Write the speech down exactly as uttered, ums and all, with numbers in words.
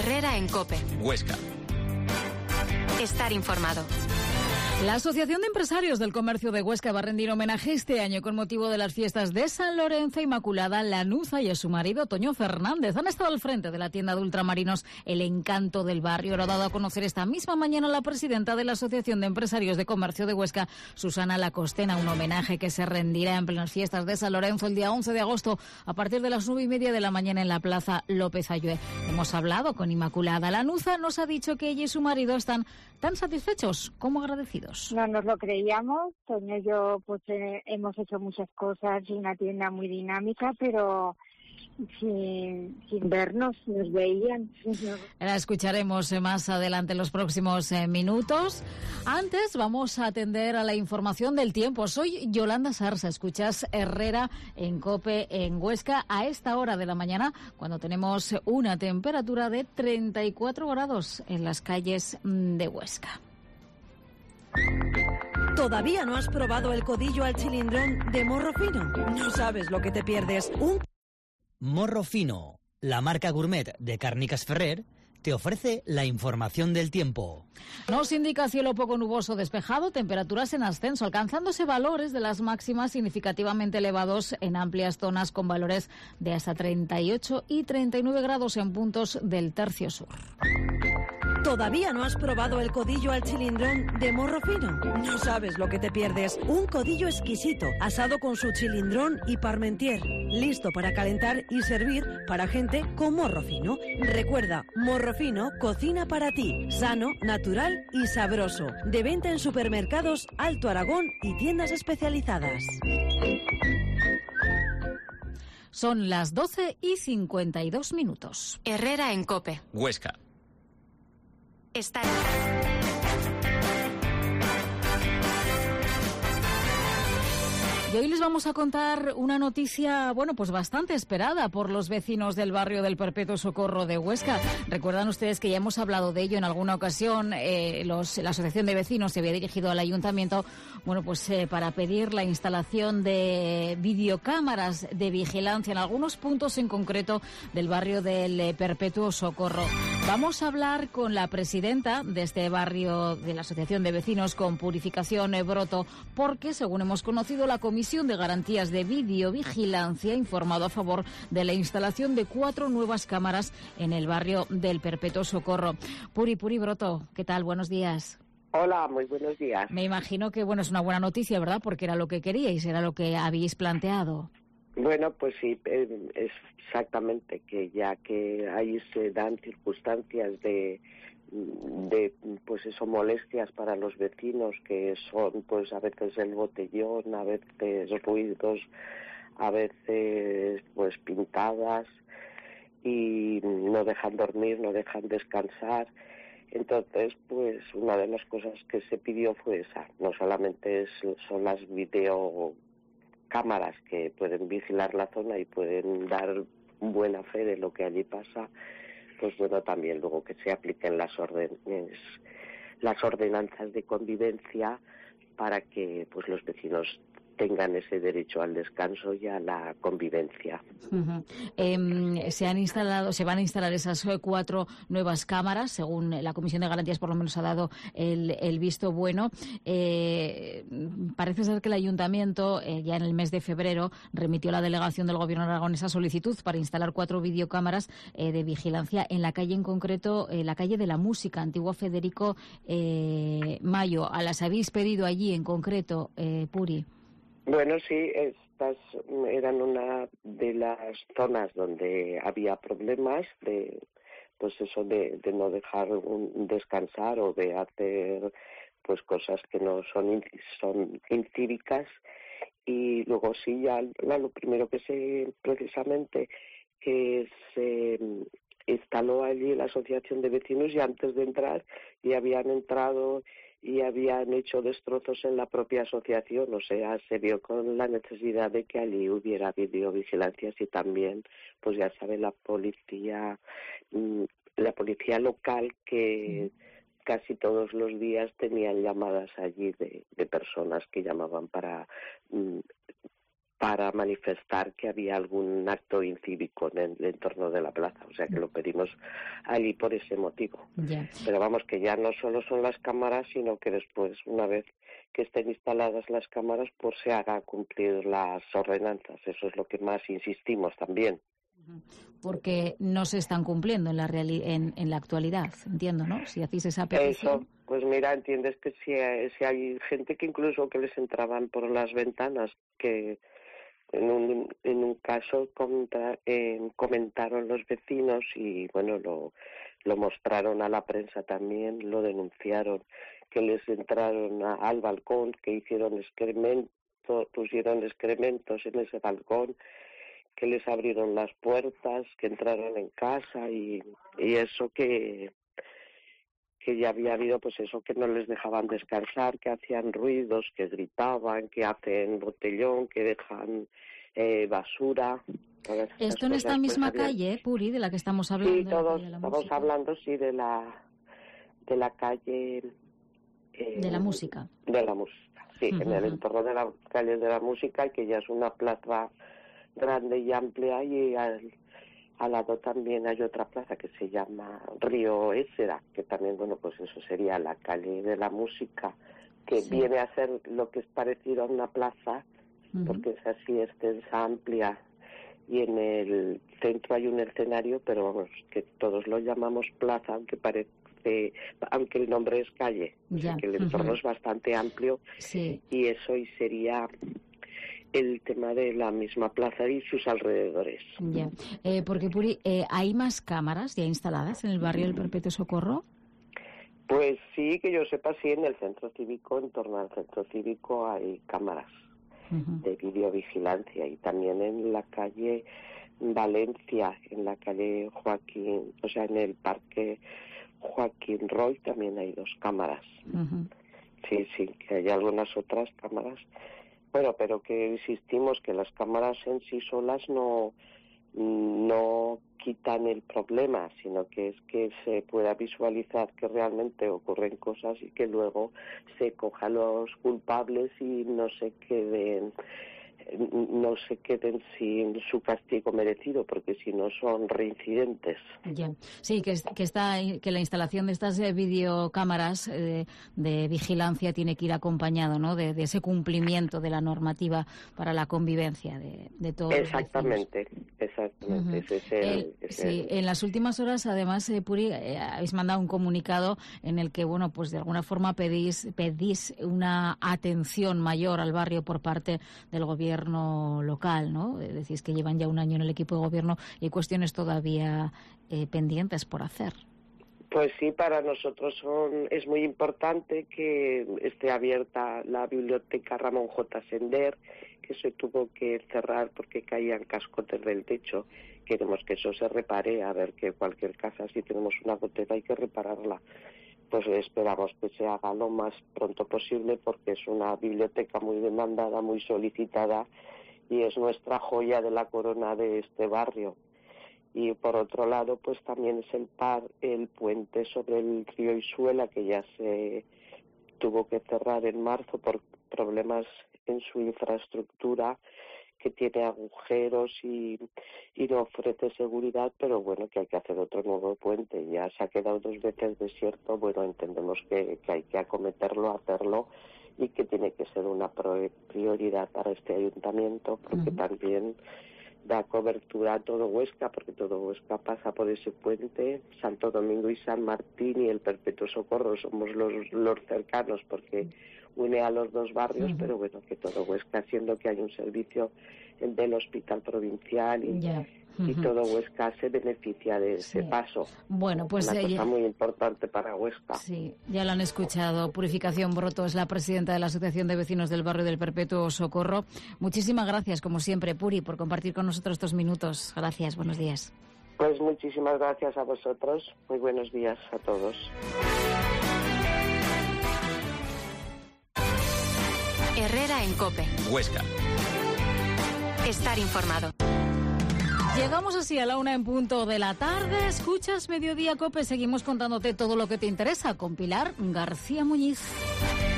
Herrera en COPE. Huesca. Estar informado. La Asociación de Empresarios del Comercio de Huesca va a rendir homenaje este año con motivo de las fiestas de San Lorenzo, Inmaculada, Lanuza y a su marido Toño Fernández. Han estado al frente de la tienda de ultramarinos El Encanto del Barrio. Lo ha dado a conocer esta misma mañana la presidenta de la Asociación de Empresarios de Comercio de Huesca, Susana Lacostena. Un homenaje que se rendirá en plenas fiestas de San Lorenzo el día once de agosto a partir de las nueve y media de la mañana en la Plaza López Ayue. Hemos hablado con Inmaculada. Lanuza nos ha dicho que ella y su marido están tan satisfechos como agradecidos. No nos lo creíamos. Toño y yo pues eh, hemos hecho muchas cosas y una tienda muy dinámica, pero sin, sin vernos, nos veían. La escucharemos más adelante en los próximos eh, minutos. Antes vamos a atender a la información del tiempo. Soy Yolanda Sarsa, escuchas Herrera en COPE en Huesca a esta hora de la mañana, cuando tenemos una temperatura de treinta y cuatro grados en las calles de Huesca. ¿Todavía no has probado el codillo al chilindrón de Morro Fino? No sabes lo que te pierdes. Un Morro Fino, la marca gourmet de Càrniques Ferrer, te ofrece la información del tiempo. Nos indica cielo poco nuboso despejado, temperaturas en ascenso, alcanzándose valores de las máximas significativamente elevados en amplias zonas con valores de hasta treinta y ocho y treinta y nueve grados en puntos del tercio sur. ¿Todavía no has probado el codillo al chilindrón de Morro Fino? No sabes lo que te pierdes. Un codillo exquisito, asado con su chilindrón y parmentier, listo para calentar y servir para gente con morro fino. Recuerda, Morro Fino cocina para ti, sano, natural y sabroso. De venta en supermercados Alto Aragón y tiendas especializadas. Son las doce y cincuenta y dos minutos. Herrera en COPE. Huesca. Estar. Y hoy les vamos a contar una noticia, bueno, pues bastante esperada por los vecinos del barrio del Perpetuo Socorro de Huesca. Recuerdan ustedes que ya hemos hablado de ello en alguna ocasión. Eh, los, la Asociación de Vecinos se había dirigido al Ayuntamiento, bueno, pues eh, para pedir la instalación de videocámaras de vigilancia en algunos puntos en concreto del barrio del eh, Perpetuo Socorro. Vamos a hablar con la presidenta de este barrio de la Asociación de Vecinos con Purificación Broto, porque, según hemos conocido, la Comisión de Garantías de Videovigilancia ha informado a favor de la instalación de cuatro nuevas cámaras en el barrio del Perpetuo Socorro. Puri, Puri Broto, ¿qué tal? Buenos días. Hola, muy buenos días. Me imagino que, bueno, es una buena noticia, ¿verdad? Porque era lo que queríais, era lo que habéis planteado. Bueno, pues sí, es exactamente que ya que ahí se dan circunstancias de de pues eso, molestias para los vecinos, que son pues a veces el botellón, a veces ruidos, a veces pues pintadas, y no dejan dormir, no dejan descansar. Entonces, pues una de las cosas que se pidió fue esa. No solamente es, son las videocámaras que pueden vigilar la zona y pueden dar buena fe de lo que allí pasa, pues bueno, también luego que se apliquen las órdenes, las ordenanzas de convivencia para que pues los vecinos tengan ese derecho al descanso y a la convivencia. Uh-huh. Eh, se han instalado, se van a instalar esas cuatro nuevas cámaras, según la Comisión de Garantías por lo menos ha dado el, el visto bueno. Eh, parece ser que el Ayuntamiento eh, ya en el mes de febrero remitió a la delegación del Gobierno de Aragón esa solicitud para instalar cuatro videocámaras eh, de vigilancia en la calle en concreto, eh, la calle de la Música, Antiguo Federico eh, Mayo. ¿A las habéis pedido allí en concreto, eh, Puri? Bueno, sí, estas eran una de las zonas donde había problemas de, pues eso, de, de no dejar un, descansar o de hacer, pues cosas que no son son incívicas. Y luego sí, ya lo primero que se precisamente que se instaló allí la asociación de vecinos, y antes de entrar ya habían entrado y habían hecho destrozos en la propia asociación. O sea, se vio con la necesidad de que allí hubiera videovigilancias, y también, pues ya sabe, la policía, la policía local, que casi todos los días tenían llamadas allí de, de personas que llamaban para para manifestar que había algún acto incívico en el entorno de la plaza, o sea que lo pedimos allí por ese motivo. Yeah. Pero vamos, que ya no solo son las cámaras, sino que después, una vez que estén instaladas las cámaras, pues se haga cumplir las ordenanzas. Eso es lo que más insistimos también. Porque no se están cumpliendo en la reali- en, en la actualidad, entiendo, ¿no? Si hacéis esa petición. Eso, pues mira, entiendes que si hay, si hay gente que incluso que les entraban por las ventanas, que en un, en un caso contra, eh, comentaron los vecinos y bueno, lo, lo mostraron a la prensa también, lo denunciaron, que les entraron a, al balcón, que hicieron excremento, pusieron excrementos en ese balcón, que les abrieron las puertas, que entraron en casa y, y eso que que ya había habido, pues eso, que no les dejaban descansar, que hacían ruidos, que gritaban, que hacen botellón, que dejan eh, basura. Esto en esta misma pues, calle, Puri, de la que estamos hablando. Sí, todos estamos música. hablando, sí, de la de la calle... Eh, de la música. De la música, sí, uh-huh. En el entorno de la calle de la música, que ya es una plaza grande y amplia, y al, al lado también hay otra plaza que se llama Río Éssera, que también, bueno, pues eso sería la calle de la música, que sí. Viene a ser lo que es parecido a una plaza, uh-huh. Porque es así extensa, amplia, y en el centro hay un escenario, pero vamos, que todos lo llamamos plaza, aunque parece, aunque el nombre es calle, ya. O sea que el entorno uh-huh. es bastante amplio, sí. Y eso y sería el tema de la misma plaza y sus alrededores. Ya, eh, porque Puri, eh, ¿hay más cámaras ya instaladas en el barrio del Perpetuo Socorro? Pues sí, que yo sepa, sí, en el centro cívico, en torno al centro cívico hay cámaras uh-huh. de videovigilancia, y también en la calle Valencia, en la calle Joaquín, o sea, en el parque Joaquín Roy también hay dos cámaras. Uh-huh. Sí, sí, que hay algunas otras cámaras. Bueno, pero que insistimos que las cámaras en sí solas no, no quitan el problema, sino que es que se pueda visualizar que realmente ocurren cosas y que luego se cojan los culpables y no se queden no se queden sin su castigo merecido, porque si no son reincidentes. Ya. Sí, que, que, está, que la instalación de estas eh, videocámaras eh, de vigilancia tiene que ir acompañado, ¿no?, de, de ese cumplimiento de la normativa para la convivencia de, de todos. Exactamente, exactamente. Uh-huh. Ese es el, el, ese sí, el... En las últimas horas, además, eh, Puri, eh, habéis mandado un comunicado en el que, bueno, pues de alguna forma pedís, pedís una atención mayor al barrio por parte del gobierno local, ¿no? Decís que llevan ya un año en el equipo de gobierno y hay cuestiones todavía eh, pendientes por hacer. Pues sí, para nosotros son, es muy importante que esté abierta la biblioteca Ramón J. Sender, que se tuvo que cerrar porque caían cascotes del techo. Queremos que eso se repare, a ver que cualquier casa, si tenemos una gotera, hay que repararla. Pues esperamos que se haga lo más pronto posible, porque es una biblioteca muy demandada, muy solicitada, y es nuestra joya de la corona de este barrio. Y por otro lado, pues también es el par, el puente sobre el río Isuela, que ya se tuvo que cerrar en marzo por problemas en su infraestructura, que tiene agujeros y, y no ofrece seguridad, pero bueno, que hay que hacer otro nuevo puente. Ya se ha quedado dos veces desierto, bueno, entendemos que, que hay que acometerlo, hacerlo, y que tiene que ser una prioridad para este ayuntamiento, porque uh-huh. también da cobertura a todo Huesca, porque todo Huesca pasa por ese puente. Santo Domingo y San Martín y el Perpetuo Socorro somos los, los cercanos, porque une a los dos barrios, uh-huh. pero bueno, que todo Huesca, siendo que hay un servicio del hospital provincial y, yeah. uh-huh. y todo Huesca se beneficia de ese sí. paso. Bueno, pues una eh, cosa ya... muy importante para Huesca. Sí, ya lo han escuchado. Purificación Broto es la presidenta de la Asociación de Vecinos del Barrio del Perpetuo Socorro. Muchísimas gracias, como siempre, Puri, por compartir con nosotros estos minutos. Gracias, buenos días. Pues muchísimas gracias a vosotros. Muy buenos días a todos. Herrera en COPE. Huesca. Estar informado. Llegamos así a la una en punto de la tarde. Escuchas Mediodía COPE. Seguimos contándote todo lo que te interesa con Pilar García Muñiz.